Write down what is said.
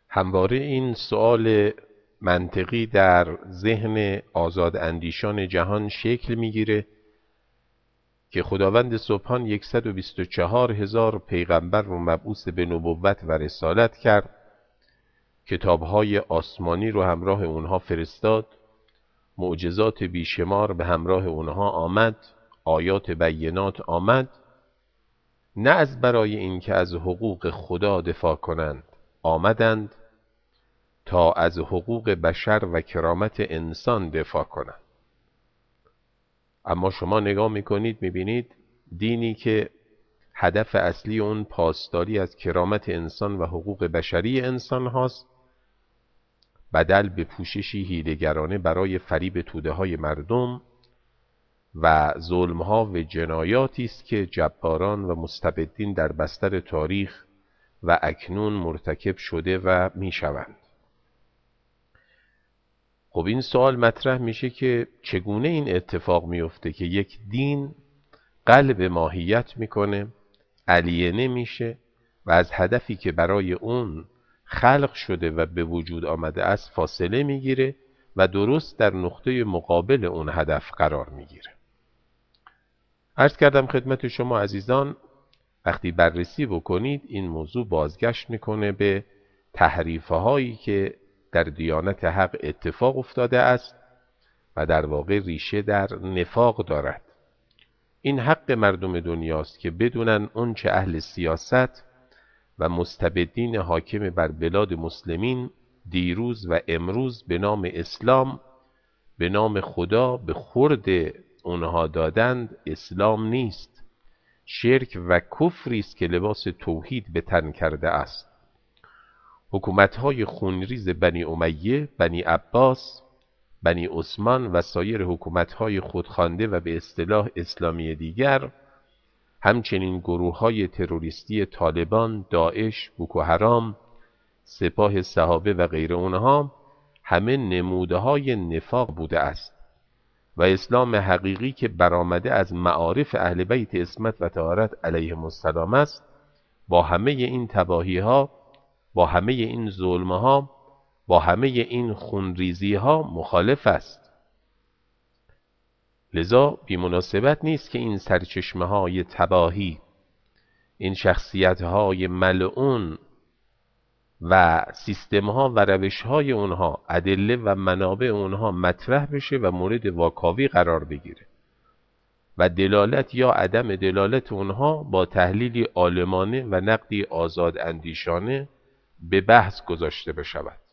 همواره این سؤال منطقی در ذهن آزاد اندیشان جهان شکل میگیره که خداوند سبحان 124,000 پیغمبر رو مبعوث به نبوت و رسالت کرد، کتابهای آسمانی رو همراه اونها فرستاد، معجزات بیشمار به همراه اونها آمد، آیات بینات آمد، نه از برای اینکه از حقوق خدا دفاع کنند آمدند تا از حقوق بشر و کرامت انسان دفاع کنند. اما شما نگاه میکنید میبینید دینی که هدف اصلی اون پاسداری از کرامت انسان و حقوق بشری انسان هاست، بدل به پوششی حیله‌گرانه برای فریب توده های مردم و ظلم ها و جنایاتی است که جباران و مستبدین در بستر تاریخ و اکنون مرتکب شده و میشوند. خب این سوال مطرح میشه که چگونه این اتفاق میفته که یک دین قلب ماهیت میکنه، علیه میشه و از هدفی که برای اون خلق شده و به وجود آمده است فاصله میگیره و درست در نقطه مقابل اون هدف قرار میگیره. عرض کردم خدمت شما عزیزان وقتی بررسی بکنید این موضوع بازگشت میکنه به تحریفه هایی که در دیانت حق اتفاق افتاده است و در واقع ریشه در نفاق دارد. این حق مردم دنیاست که بدونن اون چه اهل سیاست و مستبدین حاکم بر بلاد مسلمین دیروز و امروز به نام اسلام، به نام خدا به خورد اونها دادند اسلام نیست، شرک و کفری است که لباس توحید به تن کرده است. حکومت‌های خونریز بنی امیه، بنی عباس، بنی عثمان و سایر حکومت‌های خودخوانده و به اصطلاح اسلامی دیگر، همچنین گروه‌های تروریستی طالبان، داعش، بوکوحرام، سپاه صحابه و غیر اونها همه نموده‌های نفاق بوده است و اسلام حقیقی که برآمده از معارف اهل بیت عصمت و طهارت علیهم السلام است با همه این تباهی‌ها، با همه این ظلم‌ها، با همه این خونریزی‌ها مخالف است. لذا بی‌مناسبت نیست که این سرچشمه‌های تباهی، این شخصیت‌های ملعون و سیستم‌ها و روش‌های اونها، ادله و منابع اونها مطرح بشه و مورد واکاوی قرار بگیره و دلالت یا عدم دلالت اونها با تحلیلی عالمانه و نقدی آزاد اندیشانه به بحث گذاشته بشود.